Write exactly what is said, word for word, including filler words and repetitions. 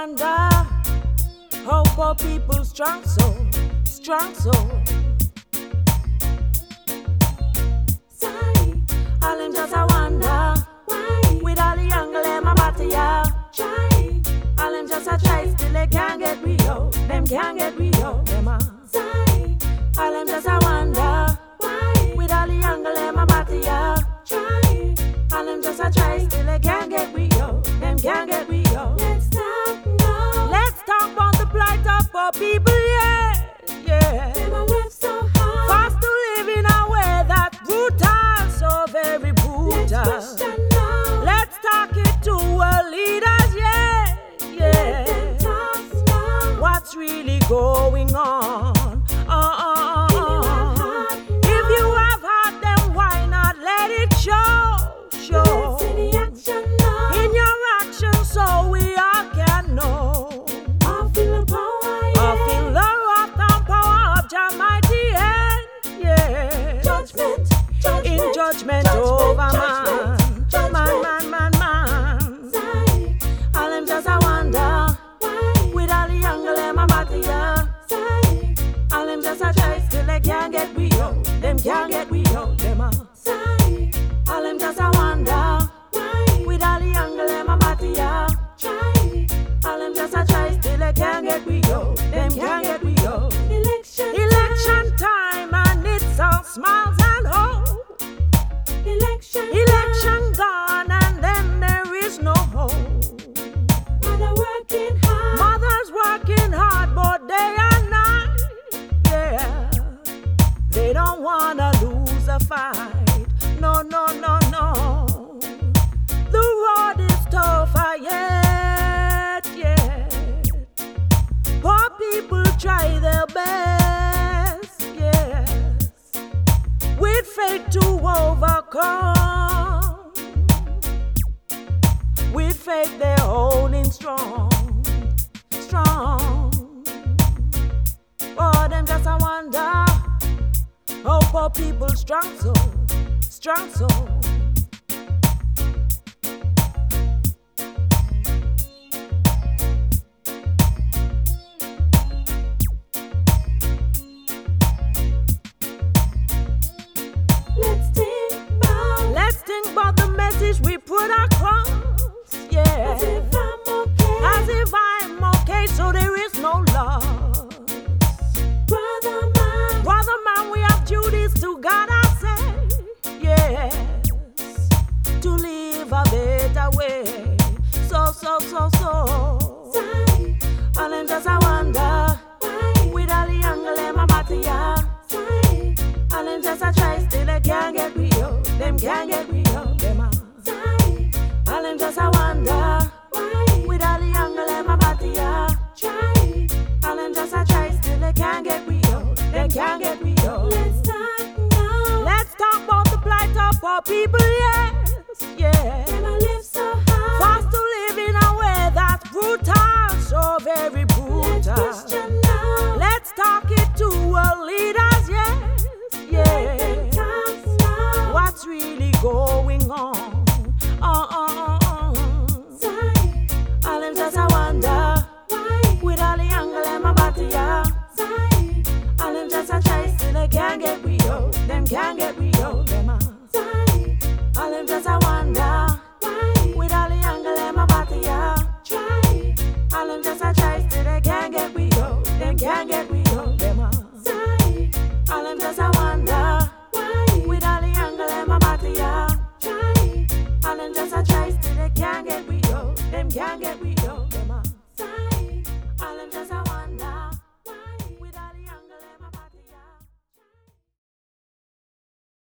wonder how poor people strong soul, strong soul. Sorry, all them just a wonder why with all the young girl in my body, yeah. Try, all them just a try, still they can't get me out. Them can't get me out, them a. Sorry, all them just a wonder why with all the young girl in my body, yeah. Try, all them just a try, still they can't get me out. Them can't get me out. Let's talk now. Let's talk about the plight of poor people, yeah, yeah. Them a work so hard, fast to live in a way that's brutal, so very brutal. Let's question now. Let's talk it to our leaders, yeah, yeah. Let them talk now. What's really going on? Uh, uh, uh, uh. If you have heart, then why not let it show? Show. Let's see the action now. In your action, so we all can know. I feel the power, yeah. I feel the wrath and power of Jah mighty hand, yeah. Judgment, judgment, in judgment, judgment over man. Judgment, man, man, man, man. Sigh. All them just a wonder why with all the young girl in my body, yeah. Sigh. All them just a try, still they can't get we out. Them can't get we out, them a. Sigh. All them just a wonder why with all the young girl in my body, yeah. Try. All them just a try, still they can't get we out. Them can't get we out. Election, election time, and it's all smiles and hope. Election, election gone, and then there is no hope. Mother working hard, mother's working hard, both day and night, yeah. They don't wanna lose a fight, no, no, no, no. The road is tougher yet, yet. Poor people try their best, yes, with faith to overcome. With faith they're holding strong, strong. Oh, them just a wonder how poor people strong soul, strong soul. Let's think about, let's think about the message we put across, yeah. As if I'm okay, as if I'm okay, so there is no loss. Brother man, brother man, we have duties to God, I say, yes, to live a better way. So, so, so, so. Sigh. All them just a wonder why with all the young girl in my body, yeah. Sigh. All them just a try, still they can't get me out. Them can't get me out, them a. Sigh. All them just a wonder why with all the young girl in my body, yeah. Try. All them just a try, still they can't get me out. They can't get me out. Let's talk now. Let's talk about the plight of poor people, yeah.